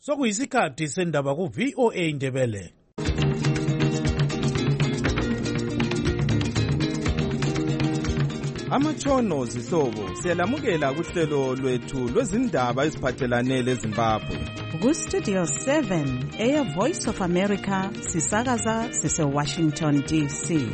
Sokuyisikhathi sendaba ku VOA Indebele. Amatshono zihlobo siyalamukela kuhlelo lwethu lwezindaba eziphathelane leZimbabwe. Ku Studio 7 Air Voice of America sisakaza sise Washington DC.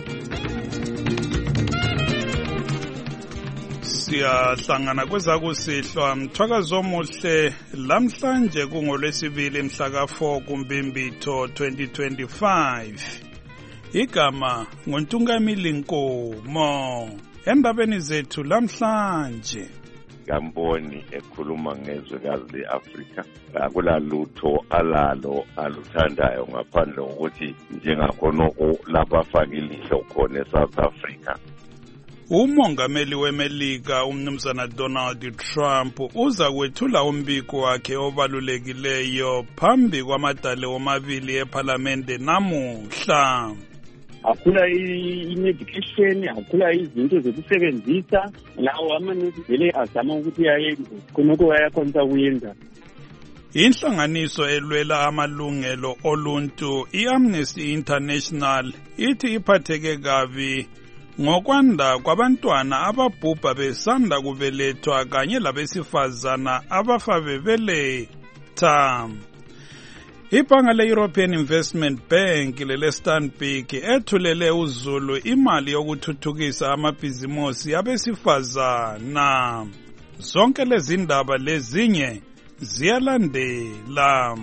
Siyahlangana kwezakusihlwa mthwakazo omuhle lamhlanje kungolwesibili mhla ka4 kuMbimbitho 2025. Igama ngoNtungamili Nkomo. Endabeni zethu lamhlanje Gamboni ekhuluma ngezwekazi leAfrika akulalutho alalo aluthandayo ngaphandle kokuthi njengakhonoko lapha ilihlo khona eSouth Africa. Umongameli weMelika umnumzana Donald Trump uza kwethula umbiko wakhe obalulekileyo phambi kwamadale omabili eParliament namuhla. Akula i-medication, akula izinto zokusebenzisa, lawo amanesi vele azama ukuthi ayenze khonoko ayakhonza kuyenza. Inhlanganiso elwela amalungelo oluntu iAmnesty International ithi iphatheke kabi ngokwanda kwabantwana ababhubha besanda kubelethwa kanye labesifazana abafa bebeletha. Ibhanga le-European Investment Bank lele-Stanbic ethulele uZulu imali yokuthuthukisa amabhizimosi abesifazana. Zonke lezi ndaba lezinye ziyalandela.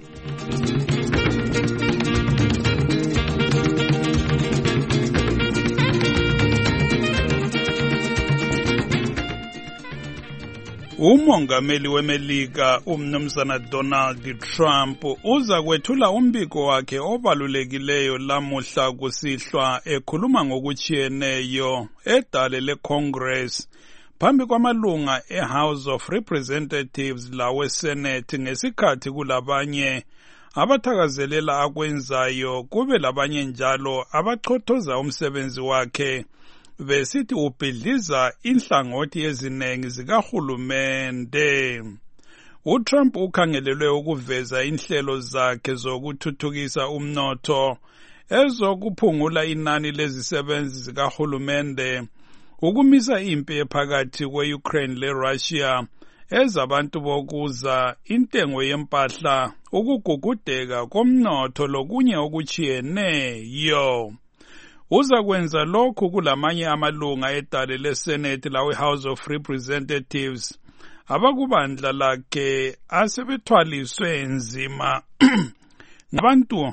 Umongameli weMelika umnumzana Donald Trump uza kwethula umbiko wakhe obalulekileyo lamuhla kusihlwa ekhuluma ngokuchiyeneyo edale leCongress phambi kwamalunga eHouse of Representatives laweSenate ngesikhathi kulabanye abathakazelela akwenzayo kube labanye njalo abachothoza umsebenzi wakhe besithi ubhidliza inhlangothi ezinengi zikahulumende. uTrump ukhangelelwe ukuveza inhlelo zakhe zokuthuthukisa umnotho ezokuphungula inani lezisebenzi zikahulumende, ukumisa impi ephakathi kwe-Ukraine leRussia, ezabantu bokuza, intengo yempahla, ukugugudeka komnotho lokunye okuchiyeneyo. Uza kwenza lokhu kulamanye amalunga edale leSenate lawe-House of Representatives abakubandla lakhe asebethwaliswe nzima ngabantu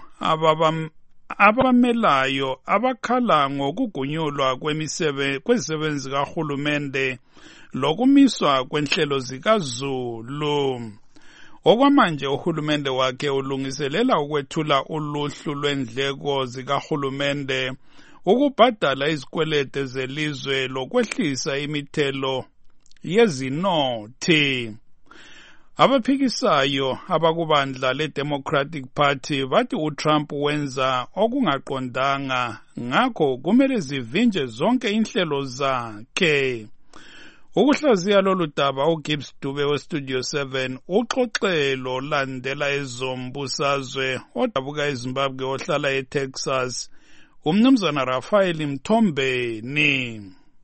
abamelayo abakhala ngokugunyulwa kwezisebenzi kahulumende lokumiswa kwenhlelo zikaZulu. Okwamanje uhulumende wakhe ulungiselela ukwethula uluhlu lwendleko zikahulumende, ukubhadala izikwelede zelizwe lokwehlisa imithelo yezinothi. Abaphikisayo abakubandla leDemocratic Party bathi uTrump wenza okungaqondanga, ngakho kumele zivinje zonke inhlelo zakhe. Ukuhlaziya lolu daba uGibbs Dube weStudio 7 uxoxelo landela ezombusazwe odabuka eZimbabwe ohlala eTexas umnumzana Rafael Mthombeni.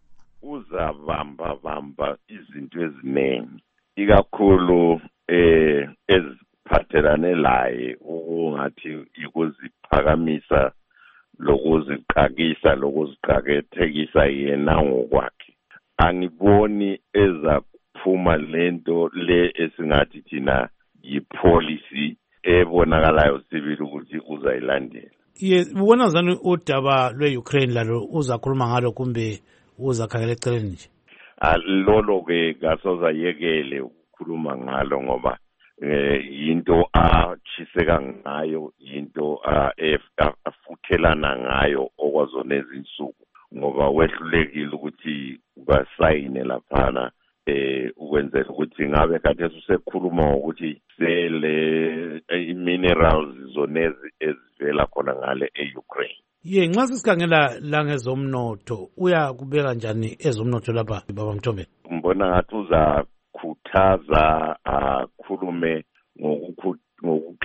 Uzabamba izinto eziningi ikakhulu eziphathelane laye ungathi ikuziphakamisa lokuziqakisa lokuziqakethekisa yena ngokwakhe. Angiboni ezakuphuma lento le esingathi thina yipolicy ebonakalayo sibili ukuthi uzayilandela. Ubona zani udaba lwe-Ukraine lalo uzakhuluma ngalo kumbe uzakhangela eceleni nje? Lolo ke kasoza yekele ukukhuluma ngalo ngoba yinto achiseka ngayo, yinto afuthelana ngayo okwazona izinsuku, ngoba wehlulekile ukuthi basayine laphana ukwenzela ukuthi ngabe kade usekhuluma ngokuthi sele minerals zonezi ezivela khona ngale eUkraine. Nxa sisikhangela la ngezomnotho uyakubeka njani ezomnotho lapha baba Mthombeni? Mbona ngathi uzakhuthaza akhulume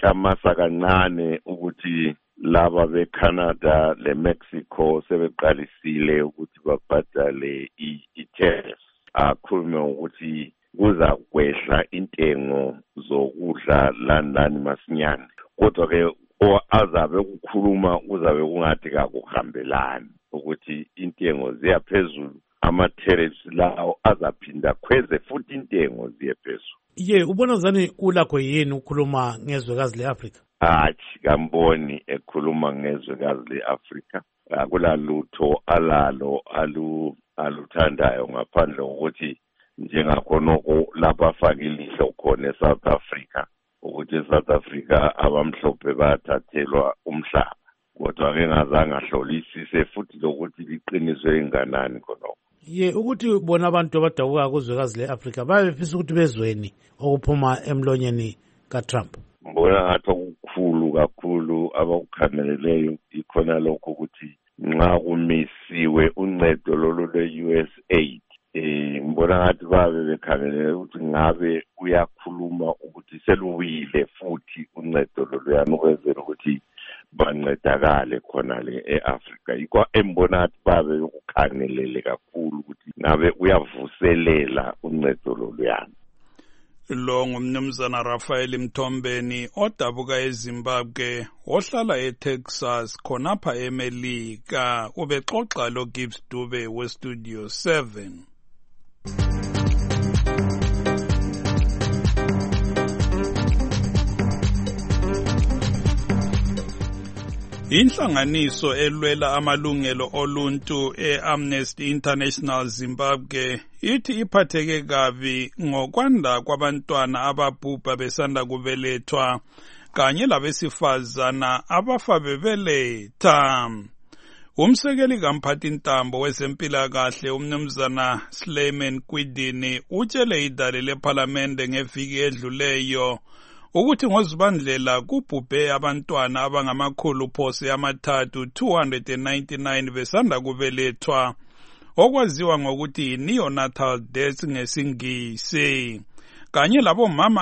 kuyamasa kancane ukuthi laba beCanada leMexico sebeqalisile ukuthi babhadale i-tariff. Akhulume ukuthi kuza kwehla intengo zokudla lani masinyane. Kodwa ke azabe ukukhuluma kuzabe kungathi kakuhambelani ukuthi intengo ziyaphezulu, ama-tariffs lawo azaphinda khweze futhi intengo ziyephezulu. Ubona zani ulakho yini ukukhuluma ngezwekazi le-Afrika? Hatshi, kamboni ekhuluma ngezwekazi le-Afrika. Akulalutho alalo aluthandayo ngaphandle kokuthi njengakhonoko lapha afake ilihlo khona eSouth Africa ukuthi eSouth Africa abamhlophe bathathelwa umhlaba. Kodwa ke ngazange ahlolisise futhi lokuthi liqiniswe enganani khonoko. Ukuthi bona abantu abadabuka kuzwekazi le-Afrika babefisa ukuthi bezweni okuphuma emlonyeni kaTrump. Mbona ngathi okukhulu kakhulu abakukhangeleleyo ikhona lokho ukuthi nxa kumisiwe uncedo lolu lwe-USAID, mbona ngathi babe bekhangelele ukuthi ngabe uyakhuluma ukuthi seluyile futhi uncedo loluyana ukwenzela ukuthi bancedakale khona le e-Afrika. Yikho embona ngathi babe ukukhangelele kakhulu ukuthi ngabe uyavuselela uncedo loluyana. Lo ngumnumzana Rafael Mthombeni odabuka eZimbabwe ohlala eTexas khonapha eMelika. Ubexoxa lo Gibbs Dube weStudio 7. Inhlanganiso elwela amalungelo oluntu e-Amnesty International Zimbabwe ithi iphatheke kabi ngokwanda kwabantwana ababhubha besanda kubelethwa kanye labesifazana abafa bebeletha. Umsekeli kamphathintambo wezempilakahle umnumzana Slayman Kwidini utshele idale lephalamende ngeviki edluleyo ukuthi ngoZibandlela kubhubhe abantwana abangamakhulu phose amathathu 299 besanda kubelethwa okwaziwa ngokuthi neonatal deaths ngesingisi, kanye labomama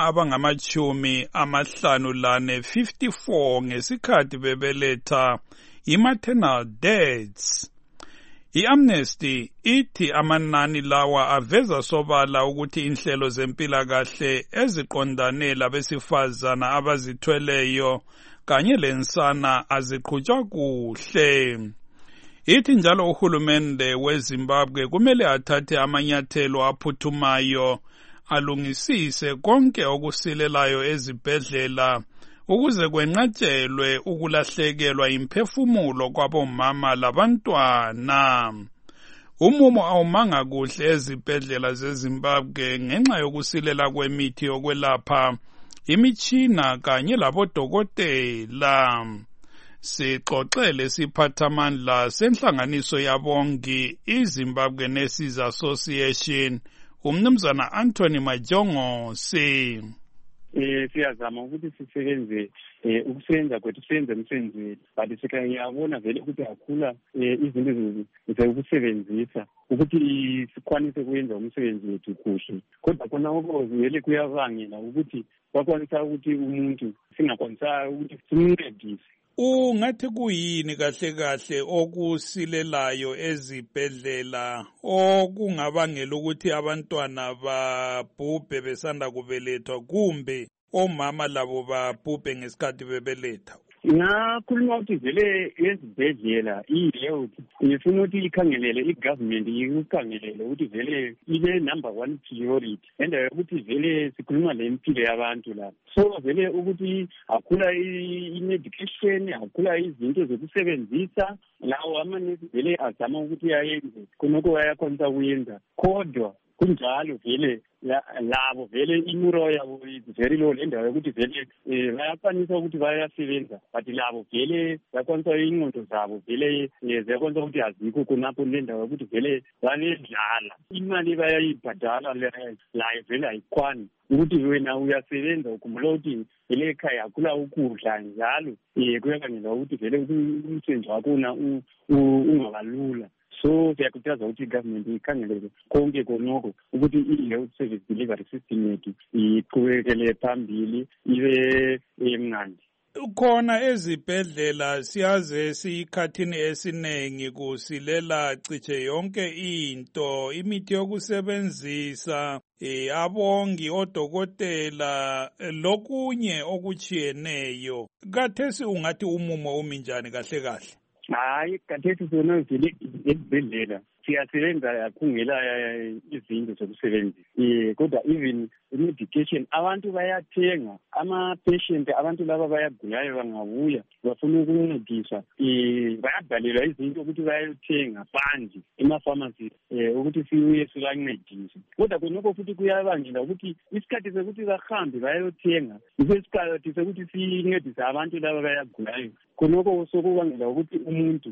abangama54 ngesikhathi bebeletha i-maternal deaths. I-Amnesty ithi amanani lawa aveza sobala ukuthi inhlelo zempilakahle eziqondane labesifazana abazithweleyo kanye lensana aziqhutshwa kuhle. Ithi njalo uhulumende weZimbabwe kumele athathe amanyathelo aphuthumayo alungisise konke okusilelayo ezibhedlela ukuze kwenqatshelwe ukulahlekelwa imphefumulo kwabomama labantwana. Umumo awumanga kuhle ezibhedlela zeZimbabwe ngenxa yokusilela kwemithi yokwelapha, imitshina kanye labodokotela. Sixoxele siphathamandla senhlanganiso yabongi iZimbabwe Nurses Association umnumzana Anthony Majongo siyazama ukuthi sisebenze ukusebenza kwethu siyenze umsebenzi wethu, but sikayabona vele ukuthi akhula izinto zokusebenzisa ukuthi sikwanise kuyenza umsebenzi wethu kuhle. Kodwa khona vele kuyabangela ukuthi bakwanisa ukuthi umuntu singakwanisa ukuthi simncedise. Ungathi kuyini kahle kahle okusilelayo ezibhedlela okungabangela ukuthi abantwana babhubhe besanda kubelethwa kumbe omama labo babhubhe ngesikhathi bebeletha? Ngakhuluma ukuthi vele ezibhedlela i-health ngifuna ukuthi ikhangelele i-government ikhangelele ukuthi vele ile number 1 priority endawo yokuthi vele sikhuluma lempilo yabantu la. So vele ukuthi akhula i-medication, akhula izinto zokusebenzisa lawo amanesi vele azama ukuthi ayenze khonoko ayakwanisa kuyenza, kodwa kunjalo vele labo vele imuro yabo very low endawo yokuthi vele bayakwanisa ukuthi bayasebenza, but labo vele bayakwanisa ingqondo zabo vele ziyakwanisa ukuthi azikho khonapho lendawo yokuthi vele banedlala imali bayayibhadala layo vele ayikwani ukuthi wena uyasebenza ukhumbula ukuthi vele ekhaya akhula ukudla njalo kuyakhangelwa ukuthi vele umsebenzi wakho ungabalula. So siyakhuthaza ukuthi i-government ikhangelele konke konoko ukuthi i-health service delivery system yethu iqhubekele phambili ibe emnandi. Khona ezibhedlela siyaze sikhathini esiningi kusilela ciche yonke into, imithi yokusebenzisa, abongi, odokotela, lokunye okuchiyeneyo. Kathesi ungathi umumo uminjani kahle kahle? Hayi, kathesi sona vele esibhedlela siyasebenza khungela izinto zokusebenzisa. Kodwa even medication abantu bayathenga, ama-patient abantu laba bayagulayo bangabuya bafuna ukuncediswa, bayabhalelwa izinto ukuthi bayothenga phandle ema-pharmacy ukuthi sibuye sibancedise. Kodwa khonokho futhi kuyabangela ukuthi isikhathi sokuthi bahambe bayothenga isikhathi sokuthi sincedise abantu laba bayagulayo. Khonokho sokubangela ukuthi umuntu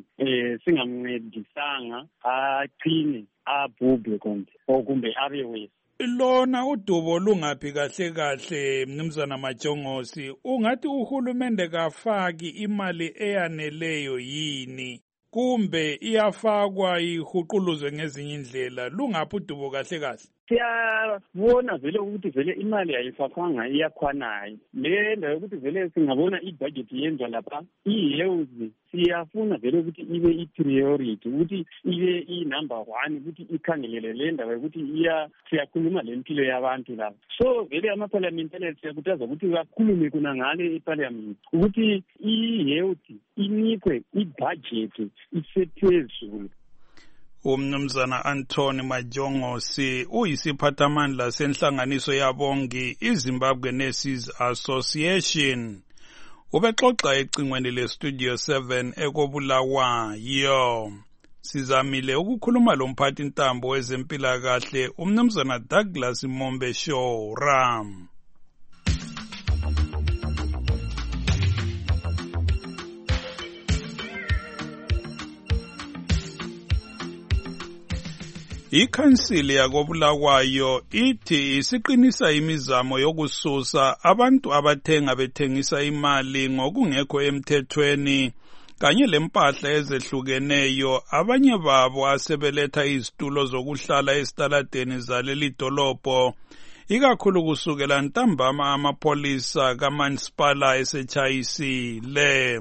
singamncedisanga aqine abhubhe kumbe abe wesi. Lona udubo lungaphi kahle kahle Mnumzana Majongosi? Ungathi uhulumende kafaki imali eyaneleyo yini kumbe iyafakwa ihuquluzwe ngezinye indlela? Lungaphi udubo kahle kahle? Siyabona vele ukuthi vele imali ayifakwanga iyakhwanayo. Le nto yokuthi vele singabona ibudget yenziwa lapha i-health siyafuna vele ukuthi ibe i-priority, ukuthi ibe i-number 1, ukuthi ikhangelele le ndaba yokuthi siyakhuluma le mpilo yabantu lapha. So vele ama-parliamentarians siyakhuthaza ukuthi bakhulume kuna ngale eparliament ukuthi i-health inikwe ibudget isephezulu. Umnumzana Anthony Majongosi uyisiphathamandla senhlanganiso yabongi iZimbabwe Nurses Association. Ubexoxa ecingweni leStudio 7 ekobulawayo. Sizamile ukukhuluma lomphathi ntambo wezempilakahle umnumzana Douglas Mombeshora. Ikhansili yakobulawayo ithi isiqinisa imizamo yokususa abantu abathenga bethengisa imali ngokungekho emthethweni kanye lempahla ezehlukeneyo, abanye babo asebeletha izitulo zokuhlala esitaladeni zaleli dolobho, ikakhulu kusukela ntambama amapolisa kaMansipala esechayisile.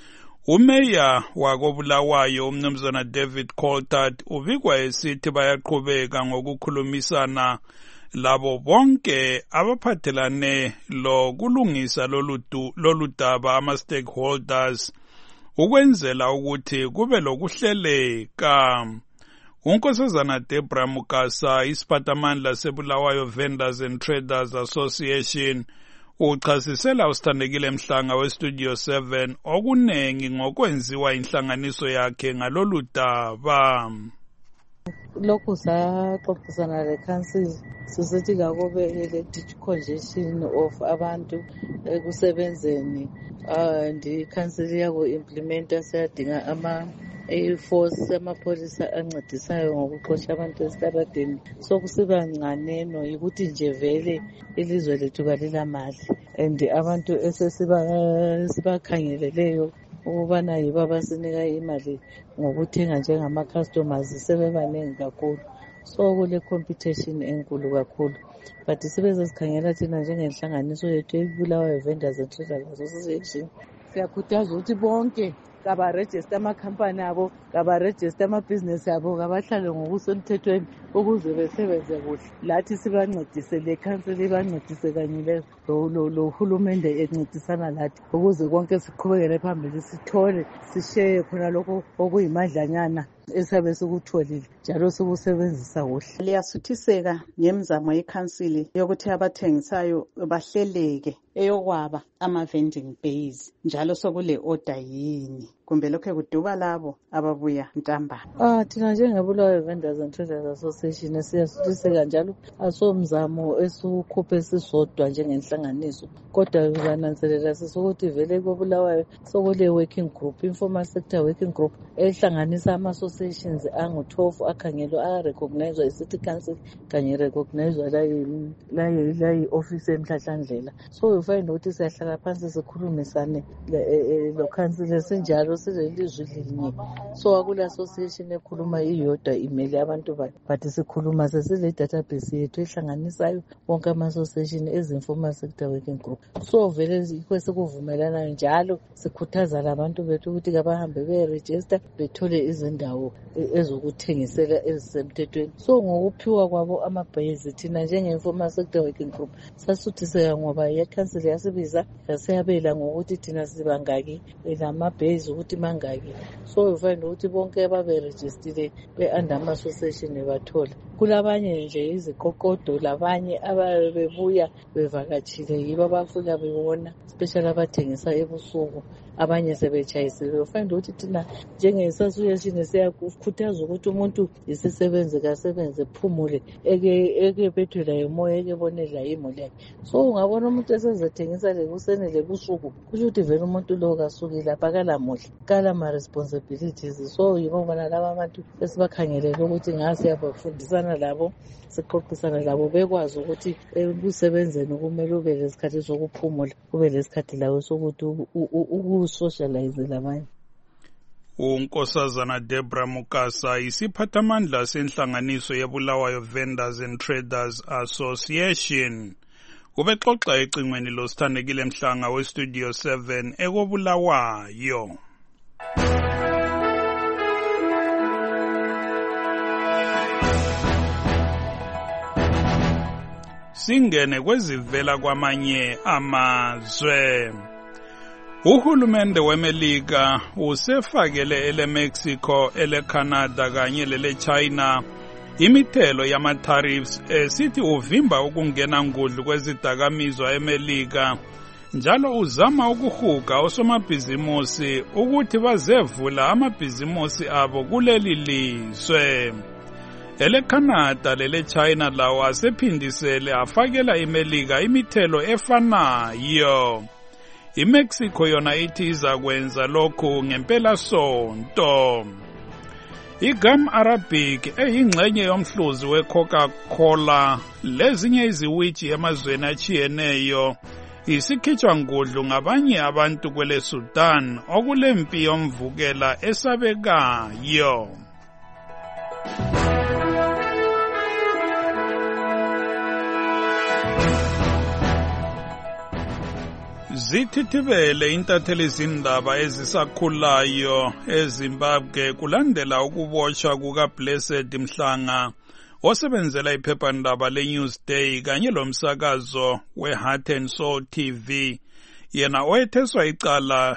Umeya wakobulawayo umnumzana David Coltart ubikwa esithi bayaqhubeka ngokukhulumisana labo bonke abaphathelane lokulungisa lolu daba ama-stakeholders ukwenzela ukuthi kube lokuhleleka. Unkosazana Deborah Mukasa, isiphathamandla seBulawayo Vendors and Traders Association, uchasisela usithandekile Mhlanga weStudio 7 okunengi ngokwenziwa inhlanganiso yakhe ngalolu daba. Lokhu saxoxisana le-council sisithi kakube le-congestion of abantu ekusebenzeni and i-council yaku-implementa siyadinga ama-force amapholisa ancedisayo ngokuxosha abantu esitaradeni. So kusiba ncaneno yikuthi nje vele ilizwe lethu kalilamali and abantu esesibakhangeleleyo ukubana yibo abasinika imali ngokuthenga njengama-customers sebebaningi kakhulu. So kule competition enkulu kakhulu, but sibe sesikhangela thina njengenhlanganiso yethu eBulawayo Vendors and Traders Association siyakhuthaza ukuthi bonke kabarejista amakhampani abo, kabarejista amabhizinesi abo, kabahlale ngokusemthethweni ukuze besebenze kuhle. Lathi sibancedise, le khansili ibancedise kanye lo hulumende encedisana lathi ukuze konke siqhubekele phambili, sithole sisheye khona lokho okuyimadlanyana esabe sikutholile njalo sikusebenzisa kuhle. Liyasuthiseka ngemizamo yekhansili yokuthi abathengisayo bahleleke eyokwaba ama-vending bays, njalo sokule order yini kumbe lokho kuduba labo ababuya ntambama? Thina njengeBulawayo Vendors and Traders Association siyasuthiseka njalo asomzamo esukhuphe sisodwa njengenhlanganiso, kodwa bananzelela sisukuthi vele koBulawayo sokule working group, informal sector working group ehlanganisa ama-associations angu-12 akhangelwa arecognizwa i-city council kanye recognizwa la yi-office emhlahlandlela. So you find ukuthi siyahlala phansi sikhulumisane lo council sinjalo silelizwi linye, so akula association ekhuluma iyodwa imele abantu bayo, but sikhuluma sesile database yethu ehlanganisayo wonke ama-association ezi-informal sector working group. So vele yikho sikuvumelanayo njalo sikhuthaza labantu bethu ukuthi kabahambe beregister bethole izindawo ezokuthengisela ezisemthethweni. So ngokuphiwa kwabo amabhezi thina njenge-informal sector working group sasuthiseka ngoba ikhansili yasibiza yaseyabela ngokuthi thina sibangaki lamabhezi ukuthi mangaki. So ufind ukuthi bonke ababerejistile be-under ama-association bathola. Kulabanye nje iziqoqodo labanye ababebuya bevakatshile yibo abafika bebona, especially abathengisa ebusuku, abanye sebetshayisile. Ufind ukuthi thina njenge-association siyakukhuthaza ukuthi umuntu isisebenzi kasebenze phumule eke bethwela yomoya eke bonela imuli yakhe. So ungabona umuntu esezethengisa lekuseni lebusuku kusho ukuthi vele umuntu lo kasukile lapha kalamuhle kala ma-responsibilities. So yibo bona laba abantu esibakhangelele ukuthi ngasiyabafundisana labo siqoqisana labo bekwazi ukuthi ekusebenzeni kumele ube lesikhathi sokuphumula, ube lesikhathi lawo sokuthi ukusocialize labanye. uNkosazana Debra Mukasa isiphathamandla senhlanganiso yeBulawayo Vendors and Traders Association ubexoxa ecingweni losithandekile Mhlanga weStudio 7 ekobulawayo. Singene kwezivela kwamanye amazwe. Uhulumende weMelika usefakele eleMexico, eleCanada kanye leleChina imithelo yama-tariffs esithi uvimba ukungena ngudlu kwezidakamizwa eMelika, njalo uzama ukuhuga osomabhizimusi ukuthi bazevula amabhizimusi abo kuleli lizwe. EleCanada leleChina lawo asephindisele afakela iMelika imithelo efanayo. IMexico yona ithi izakwenza lokhu ngempela sonto. IGum Arabic eyingxenye yomhluzi weCoca-Cola lezinye iziwiji emazweni achiyeneyo isikhitshwa ngudlu ngabanye abantu kwele Sudan okulempi yomvukela esabekayo. Zithithibele intatheli zindaba ezisakhulayo eZimbabwe kulandela ukubotshwa kukaBlessed Mhlanga osebenzela iphephandaba leNewsday kanye lomsakazo weHeart and Soul TV, yena oyetheswa icala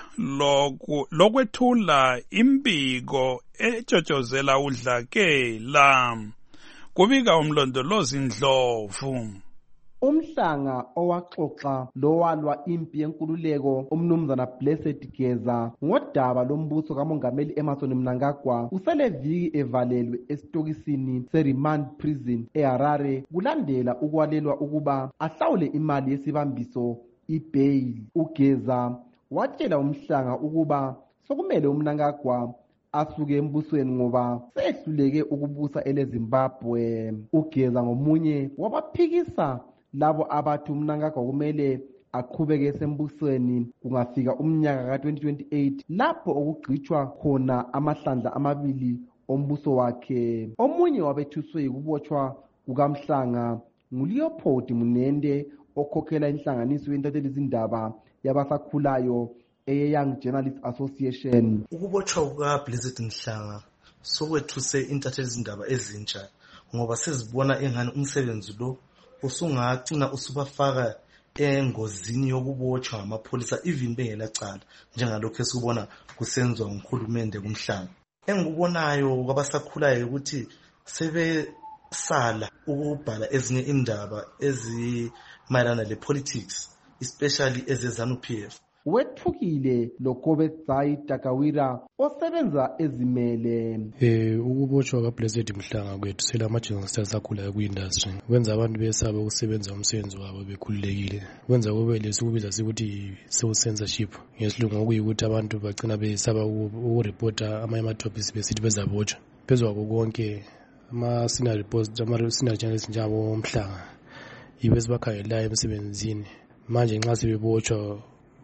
lokwethula imbiko etshotshozela udlakela. Kubika umlondolozi Ndlovu. Umhlanga owaxoxa lowalwa impi yenkululeko umnumzana Blessed Geza ngodaba lombuso kamongameli Emmerson Mnangagwa useleviki evalelwe esitokisini se-remand prison eHarare kulandela ukwalelwa ukuba ahlawule imali yesibambiso ibail. Ugeza watshela umhlanga ukuba sokumele uMnangagwa asuke embusweni ngoba sehluleke ukubusa eleZimbabwe. Ugeza ngomunye wabaphikisa labo abathi uMnangagwa kumele aqhubeke esembusweni kungafika umnyaka ka-2028 lapho okugqitshwa khona amahlandla amabili ombuso wakhe. Omunye wabethuswe yikubotshwa kukaMhlanga nguLeopold Munende okhokhela inhlanganiso yentatheli zindaba yabasakhulayo eYoung Journalists Association. Ukubotshwa kukaBlessed Mhlanga sokwethuse intatheli zindaba ezintsha ngoba sezibona engani umsebenzi lo usungagcina usubafaka engozini yokubotshwa ngamapholisa even bengelacala njengalokho esikubona kusenzwa nguhulumende kuMhlanga. Engikubonayo kwabasakhulayo ukuthi sebesala ukubhala ezinye indaba ezimayelana lepolitics, especially ezeZANU-PF. Wethukile loKobetsai Takawira osebenza ezimele. Ukubotshwa kaBlessed Mhlanga kwethu selama-journalists asakhulayo kwi-industry kwenza abantu besaba ukusebenza umsebenzi wabo bekhululekile, kwenza kube lesikubiza sikuthi self-censorship ngesilungu, okuyikuthi abantu bagcina besaba ukurepota amanye ama-topics besithi bezabotshwa. Phezu kwakho konke ama-senior journalists njengabo Mhlanga yibo esibakhangelayo emsebenzini. Manje nxa sebebotshwa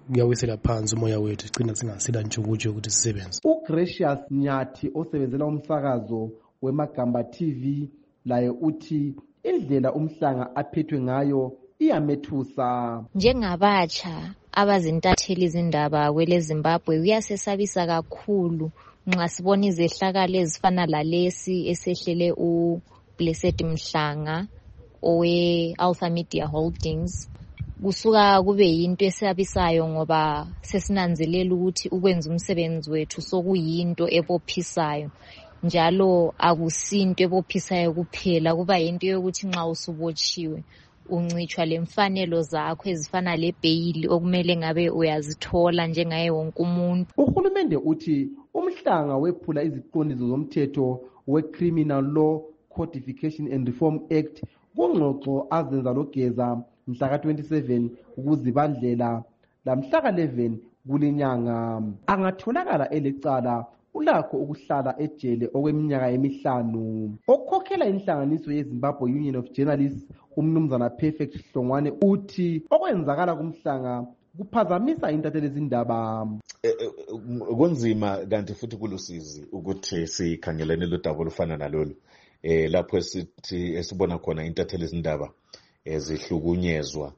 kuyawisela phansi umoya wethu sigcina singasela ntshukutshu ukuthi sisebenze. uGracious Nyathi osebenzela umsakazo weMagamba TV laye uthi indlela umhlanga aphethwe ngayo iyamethusa. Njengabatsha abazintatheli izindaba kwele Zimbabwe kuyasesabisa kakhulu nxa sibona izehlakalo ezifana lalesi esehlele uBlessed Mhlanga owe Alpha Media Holdings. Kusuka kube yinto esabisayo ngoba sesinanzelela ukuthi ukwenza umsebenzi wethu sokuyinto ebophisayo, njalo akusinto ebophisayo kuphela, kuba yinto yokuthi nxa usubotshiwe uncitshwa lemfanelo zakho ezifana lebheyili okumele ngabe uyazithola njengaye wonke umuntu. Uhulumende uthi umhlanga wephula iziqondiso zomthetho we-Criminal Law Codification and Reform Act kungxoxo azenza loGeza mhla ka-27 ukuzibandlela lamhla ka-11 kulinyanga. Angatholakala elecala ulakho ukuhlala ejele okweminyaka emihlanu. Okhokhela inhlanganiso yeZimbabwe Union of Journalists umnumzana Perfect Hlongwane uthi okwenzakala kumhlanga kuphazamisa intatheli izindaba. Kunzima kanti futhi kulusizi ukuthi sikhangelene lodaba olufana nalolu lapho esithi esibona khona intatheli izindaba ezihlukunyezwa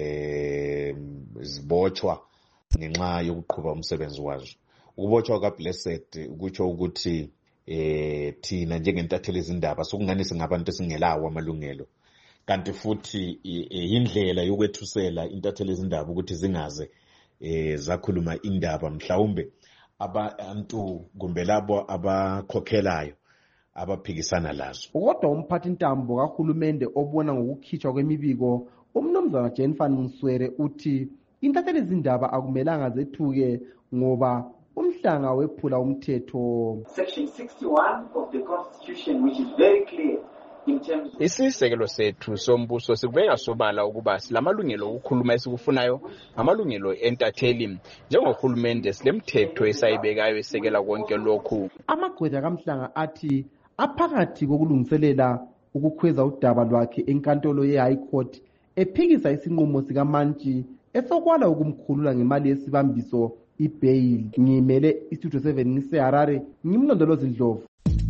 zibotshwa ngenxa yokuqhubha umsebenzi wazo. Ukubotshwa kaBlessed kutsho ukuthi thina njengentatheli izindaba sokungani singabantu esingelawo amalungelo, kanti futhi indlela yokwethusela intatheli izindaba ukuthi zingaze zakhuluma indaba mhlawumbe abantu kumbe labo abakhokhelayo abaphikisana lazo. Kodwa umphathi ntambo kahulumende obona ngokukhitshwa kwemibiko umnumzana Jane Van Mswere uthi intatheli izindaba akumelanga zethuke ngoba umhlanga wephula umthetho. Section 61 of the Constitution, which is very clear. Isisekelo sethu sombuso sikubeka sobala ukuba silamalungelo okukhuluma esikufunayo, amalungelo entatheli. Njengohulumende silemthetho esayibekayo esekela konke lokhu. Amagqwetha kaMhlanga athi aphakathi kokulungiselela ukukhweza udaba lwakhe enkantolo ye-High Court ephikisa isinqumo sikaMantshi esokwala ukumkhulula ngemali yesibambiso ibail. Ngimele istudio 7 ngiseHarare, ngimlondolozi Ndlovu.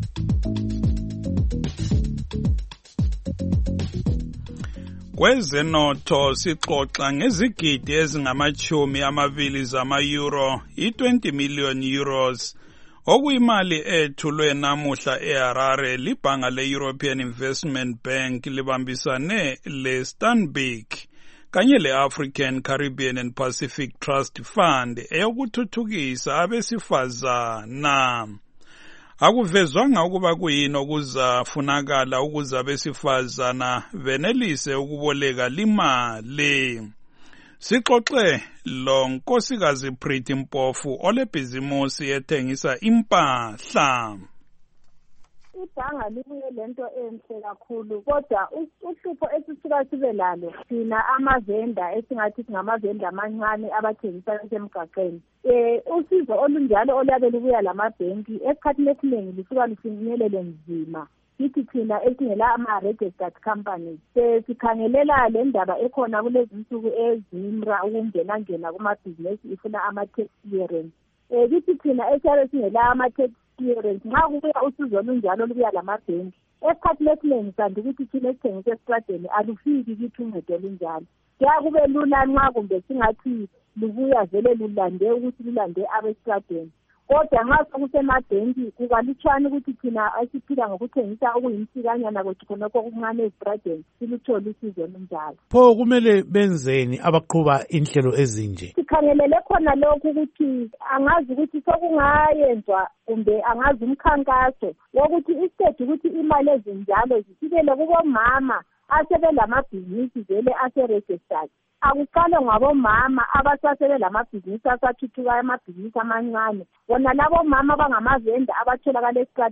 Kwezenotho sixoxa ngezigidi ezingama-20 zama-euro, i-20 million euros, okuyimali ethulwe namuhla eHarare libhanga le-European Investment Bank libambisane le-Stanbic kanye le-African, Caribbean and Pacific Trust Fund eyokuthuthukisa abesifazana. Akuvezwanga ukuba kuyini okuzafunakala ukuze abesifazana benelise ukuboleka limali. Sixoxe lo Nkosikazi Pretty Mpofu olebhizimusi ethengisa impahla. Ibhanga libuye lento enhle kakhulu, kodwa uhlupho esisuka sibe lalo thina amavenda esingathi singamavenda amancane abathengisa emgaqweni. Usizo olunjalo olabe lubuya lamabhenki esikhathini esiningi lisuka lufinyelele nzima. Sithi thina esingela ama-registered companies sikhangelela le ndaba ekhona kulezi nsuku ezimra ukungena kumabhizinesi ifuna ama-tax clearance. Kithi thina esiyabe singela ama-tax clearance nxa kubuya usizo olunjalo lubuya lamabhenki esikhathini esiningi sandi ukuthi thina esithengisa esitradeni alufiki kithi uncedo olunjalo. Kuyakube lula nxa kumbe singathi lubuya vele lulande ukuthi lulande abesitradeni. Kodwa nxa sokusemabhenki kukalutshwane ukuthi thina esiphila ngokuthengisa okuyimsikanyana kwethu khonokho okuncane esitradeni siluthole usizo olunjalo. Pho kumele benzeni abaqhuba inhlelo ezinje? Sikhangelele khona lokhu ukuthi angazi ukuthi sokungayenzwa kumbe angazi umkhankaso wokuthi instead ukuthi imali ezinjalo zifikele kubomama asebelamabhizinisi vele ase-registered. Akuqale ngabomama abasasele lamabhizinisi asathuthukayo amabhizinisi amancane. Bona labo mama bangamavenda abatholakala esitradeni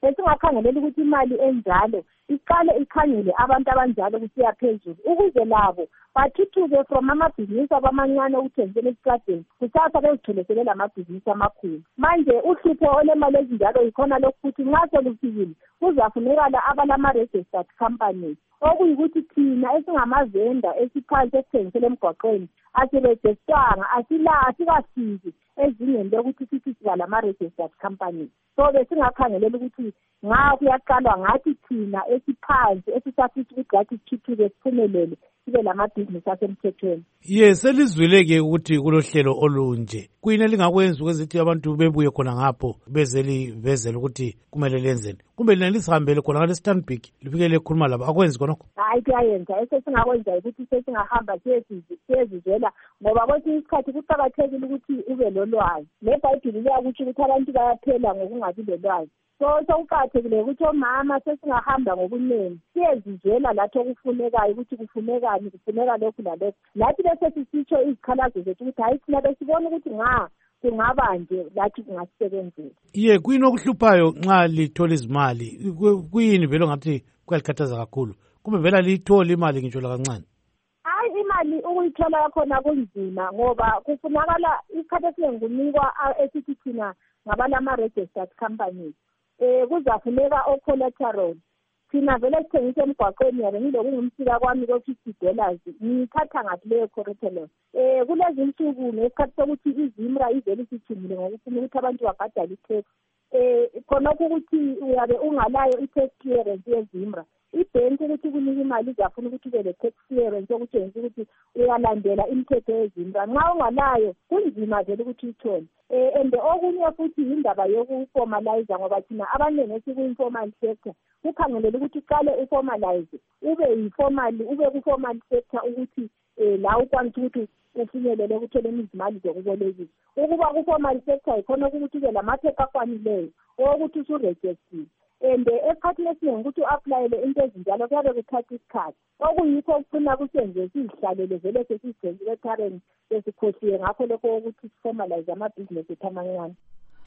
esingakhangelela ukuthi imali enjalo iqale ikhangele abantu abanjalo kusiya phezulu ukuze labo bathuthuke from amabhizinisi abamancane okuthengisela esitradeni kusasa bezitholesele lamabhizinisi amakhulu. Manje uhlupho olemali ezinjalo yikhona lokhu ukuthi nxa solufikile kuzafunekala abalama-registered companies okuyikuthi thina esingamazenda esiphansi esithengisela emgwaqweni asirejistwanga asikafiki ezingeni lokuthi sithi siba lama-registered companies. So besingakhangelela ukuthi nga kuyaqalwa ngathi thina esiphansi esisafisa ukuthi ngathi sithuthuke siphumelele sibe lamabhizinisi asemthethweni. Selizwile-ke ukuthi kulohlelo olunje kuyini elingakwenza ukwezithi abantu bebuye khona ngapho bezelivezela ukuthi kumele lenzeni kumbe lina lisihambele khona ngale Stanbic lifike likhuluma labo akwenzi khonokho? Hayi kuyayenza esesingakwenza ukuthi sesingahamba siyezizwela ngoba kwesinye isikhathi kuqakathekile ukuthi ube lolwazi. NeBhayibhili liyakutsho ukuthi abantu bayaphela ngokungabi lolwazi. So kuqakathekile ukuthi omama sesingahamba ngobunengi siyezizwela lathi okufunekayo ukuthi kufunekani kufuneka lokhu lalokhu lathi bese sisitsho izikhalazo zethu ukuthi hayi thina besibona ukuthi kungaba nje lathi kungasebenzela. Kuyini okuhluphayo nxa lithola izimali kuyini vele ngathi kuyalikhathaza kakhulu kumbe vele liyithola imali ngitsho lakancane? Hayi imali ukuyithola yakhona kunzima ngoba kufunakala isikhathi esiningi kunikwa esithi thina ngabalama-registered companies. Kuzafuneka o-collateral. Thina vele sithengisa emgwaqweni yabe ngilokungumsika kwami $50 ngithatha ngathi leyo collateral. Kulezi insuku ngesikhathi sokuthi izimra ivele isithumile ngokufuna ukuthi abantu babhadale i-tax. Khonokho ukuthi uyabe ungalayo i-tax clearance yezimra. Ibhenki ukuthi kunika imali izafuna ukuthi ube le-tax clearance okutshengisa ukuthi uyalandela imithetho yezimra. Nxa ungalayo kunzima vele ukuthi uyithole. And okunye futhi indaba yokuformalize ngoba thina abaningi esiku-informal sector kukhangelela ukuthi uqale uformalize ube ku-formal sector ukuthi la ukwanisa ukuthi ufinyelele ukutholeni izimali zokubolekisa. Ukuba ku-formal sector yikhona ukuthi ube lamaphepha akwanileyo okuthi usurejistiwe. And esikhathini esiningi ukuthi u-aplayele into ezinjalo kuyabe kuthatha isikhathi okuyikho okufuna kusenze sizihlalele vele sesizigcenzile etareni sesikhohliwe ngakho lokho ukuthi siformalize amabhizinesi ethu amancane.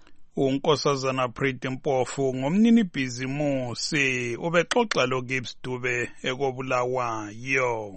uNkosazana Pretty Mpofu ngomnini bhizimusi ubexoxa loGibbs Dube ekobulawayo.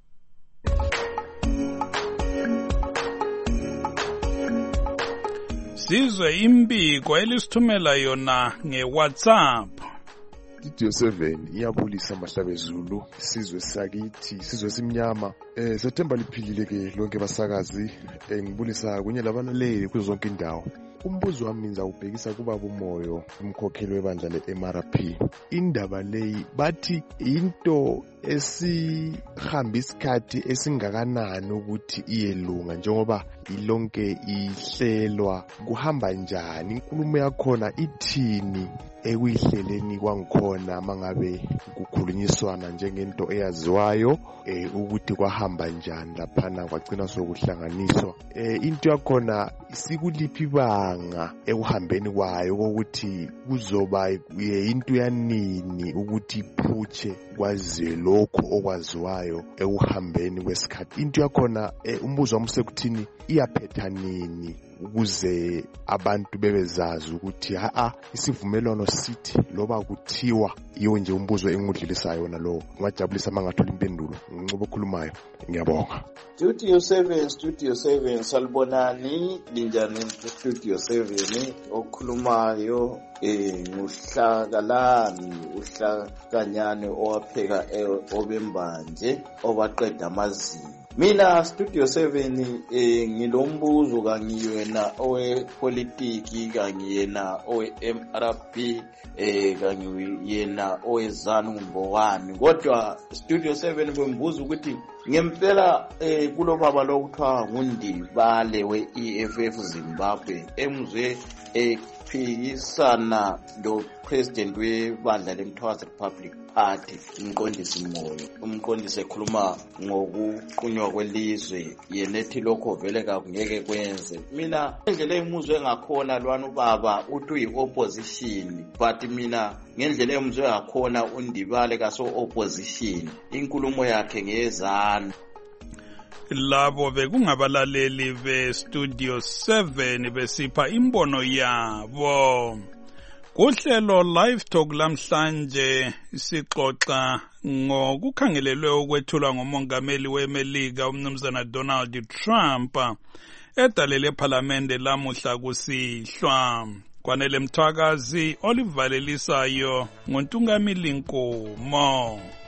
Sizwe imbiko elisithumela yona ngeWhatsApp. Studio 7 iyabulisa Mahlabezulu, sizwe sakithi, sizwe simnyama. Sethemba liphilile ke lonke basakazi, ngibulisa kunye labalaleli kuzo zonke indawo. Umbuzo wami ngizawubhekisa kubaba uMoyo, umkhokheli webandla le-MRP. Indaba leyi bathi into esihamba isikhathi esingakanani ukuthi iyelunga njengoba ilonke ihlelwa kuhamba njani, inkulumo yakhona ithini ekuyihleleni kwangikhona mangabe kukhulunyiswana njengento eyaziwayo ukuthi kwahamba njani laphana kwagcina sokuhlanganiswa. Into yakhona sikuliphi ibanga ekuhambeni kwayo ukuthi kuzoba into yanini ukuthi iphutshe kwaziwe lokho okwaziwayo ekuhambeni kwesikhathi. Into yakhona umbuzo wami usekuthini iyaphetha nini ukuze abantu bebezazi ukuthi isivumelwano sithi loba kuthiwa yiwo nje umbuzo engudlilisayo wona lo. Ngajabulisa mangathola impendulo ngincube okhulumayo. Ngiyabonga. Studio 7 salibonani linjani Studio 7 okhulumayo uhlakanyane owapheka obembanje obaqeda amazinyo. Mina Studio 7 ngilombuzo kangiyena owepolitiki kangiyena owe-MRP kangiyena owezanu mbowani. Kodwa Studio 7 bembuza ukuthi ngempela kulo baba lo kuthiwa nguNdibale we-EFF Zimbabwe emzwe phikisana lo president webandla leMthwazi Republic Party umqondisi Moyo. Umqondisi ekhuluma ngokuqunywa kwelizwe yena ethi lokho vele kakungeke kwenze. Mina ngendlela emuzwe ngakhona lwana ubaba uthi uyi-opposition, but mina ngendlela emuzwe ngakhona uNdibale kaso-opposition, inkulumo yakhe ngeyezana. Labo bekungabalaleli be Studio 7 besipha imbono yabo. Kuhlelo Live Talk lamhlanje sixoxa ngokukhangelelwe ukwethulwa ngomongameli weMelika umnumzana Donald Trump edalele ephalamende lamuhla kusihlwa. Kwanele Mthwakazi olivalelisayo ngoNtungamili Nkomo.